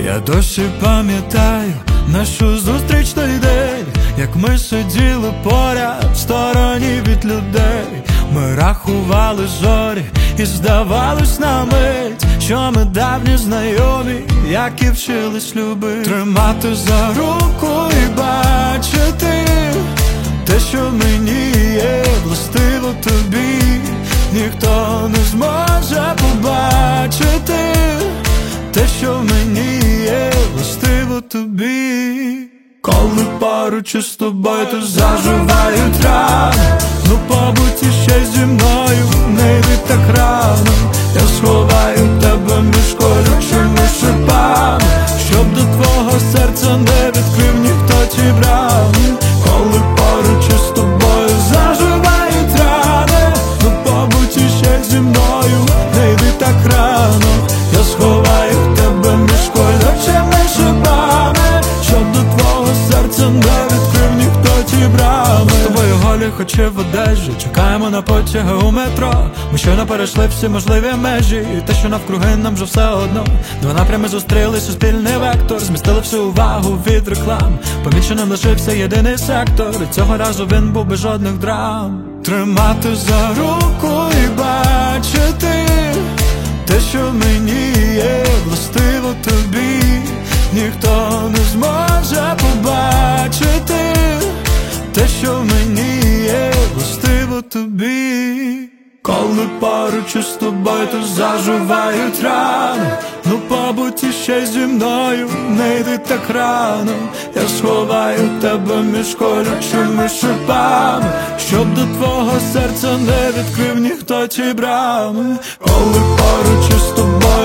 Я досі пам'ятаю нашу зустріч той день, як ми сиділи поряд в стороні від людей. Ми рахували зорі і здавалось на мить, що ми давні знайомі, як і вчились любити. Тримати за руку і бачити те, що мені є властиво тобі, ніхто не зможе побачити те, що мені є властиво тобі. Коли поруч із тобою, то заживають рани. Ну побудь іще зі мною, не йди так рано. Я сховаю тебе між колючими шипами, щоб до твого серця не відкрив ніхто ті брами. Коли поруч із тобою заживають рани. Ну побудь іще зі мною, не йди так рано. Я сховаю тебе між колючими шипами, щоб до твого серця не відкрив ніхто ті брами. Ми з тобою голі, хоч і в одежі, чекаємо на потяги у метро. Ми щойно перейшли всі можливі межі, і те, що навкруги, нам вже все одно. Два напрями зустрілися, спільний вектор, змістили всю увагу від реклам. Поміченим лишився єдиний сектор, і цього разу він був без жодних драм. Тримати за руку і бачити те, що мені є властиво тобі, ніхто не зможе побачити те, що мені є властиво тобі. Коли поруч із тобою, то заживають рани. Ну побудь іще зі мною, не йди так рано. Я сховаю тебе між колючими шипами, щоб до твого серця не відкрив ніхто ті брами. Коли поруч із тобою,